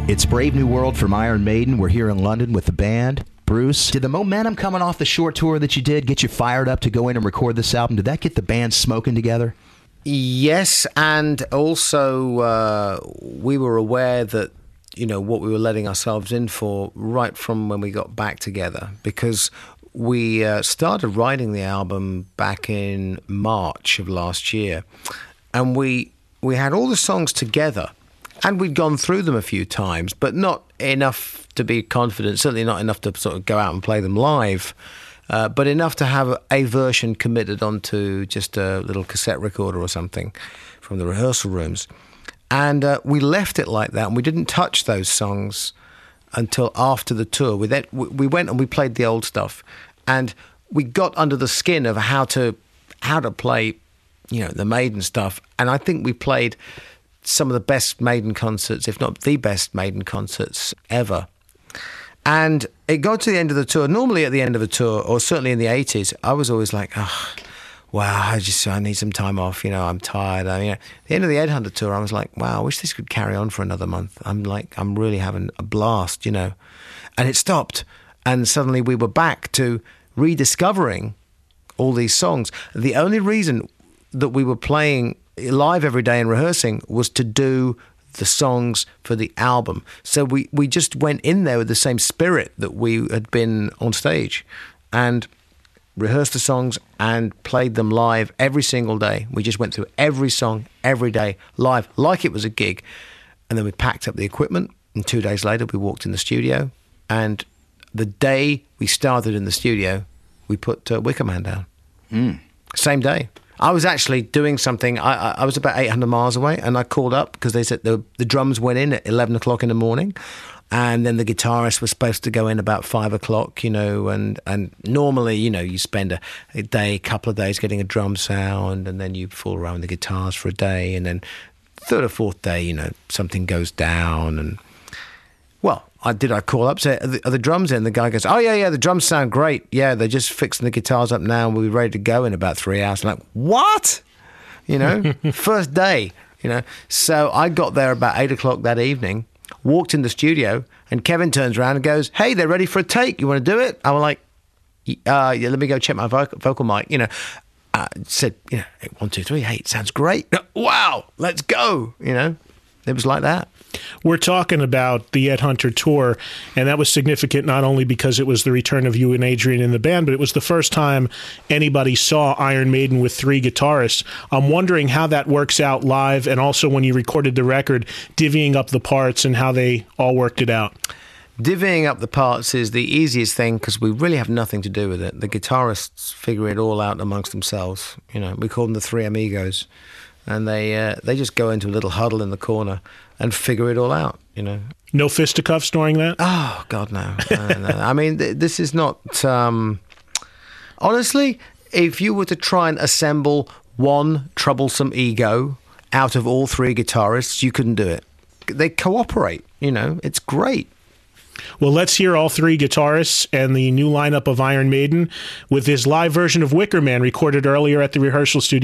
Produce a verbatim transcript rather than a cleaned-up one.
It's Brave New World from Iron Maiden. We're here in London with the band. Bruce, did the momentum coming off the short tour that you did get you fired up to go in and record this album? Did that get the band smoking together? Yes, and also uh, we were aware that, you know, what we were letting ourselves in for right from when we got back together, because we uh, started writing the album back in March of last year, and we we had all the songs together. And we'd gone through them a few times, but not enough to be confident, certainly not enough to sort of go out and play them live, uh, but enough to have a version committed onto just a little cassette recorder or something from the rehearsal rooms. And uh, we left it like that, and we didn't touch those songs until after the tour. We, then, we went and we played the old stuff, and we got under the skin of how to how to play, you know, the Maiden stuff. And I think we played some of the best Maiden concerts, if not the best Maiden concerts ever. And it got to the end of the tour. Normally at the end of a tour, or certainly in the eighties, I was always like, oh, wow, I just I need some time off. You know, I'm tired. I mean, at the end of the Ed Hunter tour, I was like, wow, I wish this could carry on for another month. I'm like, I'm really having a blast, you know. And it stopped. And suddenly we were back to rediscovering all these songs. The only reason that we were playing live every day and rehearsing was to do the songs for the album. So we, we just went in there with the same spirit that we had been on stage and rehearsed the songs and played them live every single day. We just went through every song every day live like it was a gig. And then we packed up the equipment, and two days later we walked in the studio, and the day we started in the studio, we put uh, Wicker Man down. Mm. Same day. I was actually doing something. I, I was about eight hundred miles away, and I called up because they said the, the drums went in at eleven o'clock in the morning, and then the guitarist was supposed to go in about five o'clock, you know, and, and normally, you know, you spend a, a day, a couple of days getting a drum sound, and then you fool around with the guitars for a day, and then third or fourth day, you know, something goes down, and, well, I did I call up, say, are the, are the drums in? The guy goes, oh, yeah, yeah, the drums sound great. Yeah, they're just fixing the guitars up now, and we'll be ready to go in about three hours. I'm like, what? You know, first day, you know. So I got there about eight o'clock that evening, walked in the studio, and Kevin turns around and goes, hey, they're ready for a take. You want to do it? I was like, uh, yeah, let me go check my vocal, vocal mic, you know. I said, you know, one, two, three, hey, it sounds great. Wow, let's go, you know. It was like that. We're talking about the Ed Hunter tour, and that was significant not only because it was the return of you and Adrian in the band, but it was the first time anybody saw Iron Maiden with three guitarists. I'm wondering how that works out live, and also when you recorded the record, divvying up the parts and how they all worked it out. Divvying up the parts is the easiest thing because we really have nothing to do with it. The guitarists figure it all out amongst themselves. You know, we call them the Three Amigos. And they uh, they just go into a little huddle in the corner and figure it all out, you know. No fisticuffs during that? Oh, God, no. no, no. I mean, th- this is not... Um, honestly, if you were to try and assemble one troublesome ego out of all three guitarists, you couldn't do it. They cooperate, you know. It's great. Well, let's hear all three guitarists and the new lineup of Iron Maiden with this live version of Wicker Man recorded earlier at the rehearsal studio.